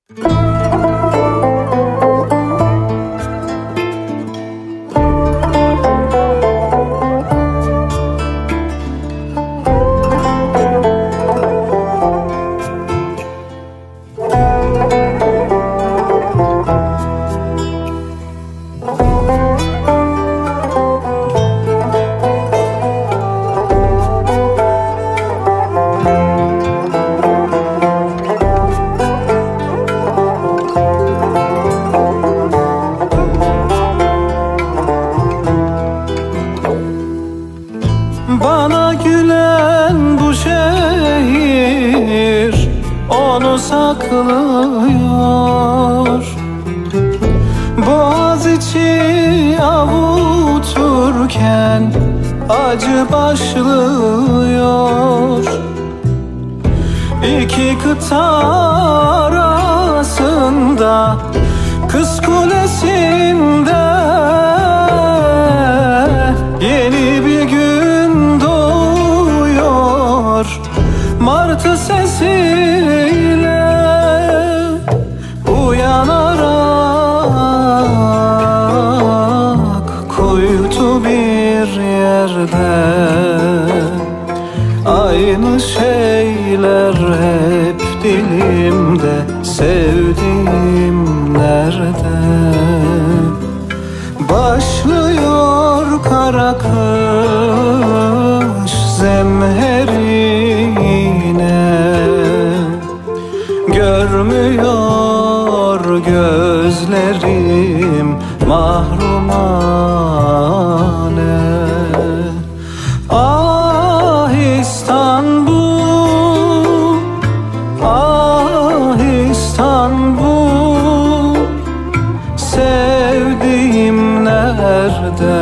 Bana gülen bu şehir onu saklıyor. Boğaziçi avuturken acı başlıyor. İki kıta arasında Kız Kulesi'nde yeni bir gün doğuyor. Martı sesiyle uyanarak kuytu bir yerde aynı şeyler hep dilimde. Sevdiğim nerede? Başlıyor kara kış zemherine. Görmüyor gözlerim mahrumane. Ah İstanbul, ah İstanbul, sevdiğim nerede?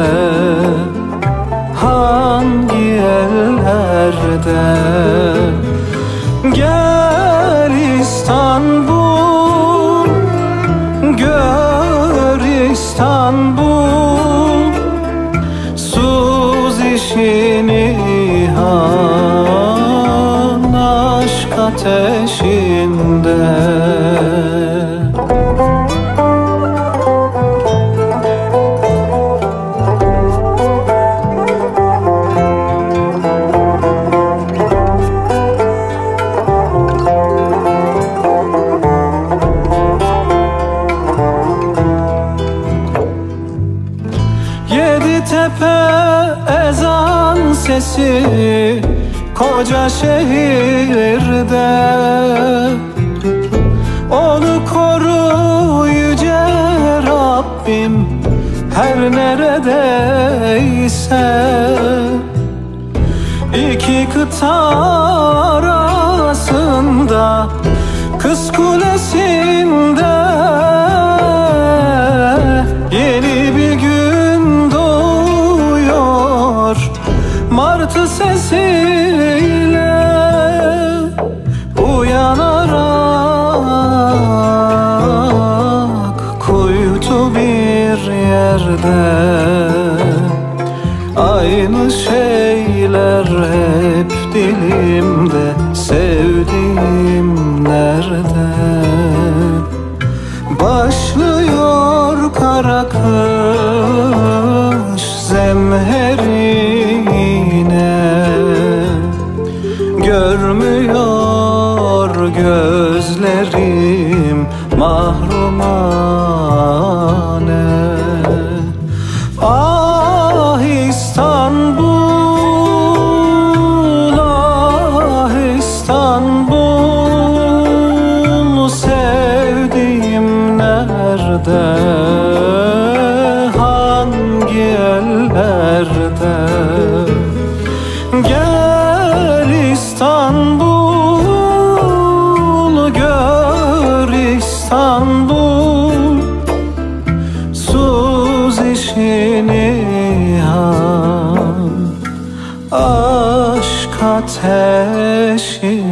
Hangi ellerde? Gel İstanbul, gör İstanbul, Suzi Nihan aşk ateşinde. Yeditepe ezan sesi koca şehirde. Onu koru yüce Rabbim her neredeyse. İki kıta arasında Kız Kulesi'nde yeni bir gün doğuyor. Martı sesiyle uyanarak kuytu bir yerde aynı şeyler hep dilimde. Sevdiğim nerede? Başlıyor kara kış zemherine. Görmüyor gözlerim mahrumane. Ah İstanbul, ah İstanbul, sevdiğim nerede? Hangi ellerde? Gel İstanbul, gör İstanbul, Suzi Nihan aşk ateşinde.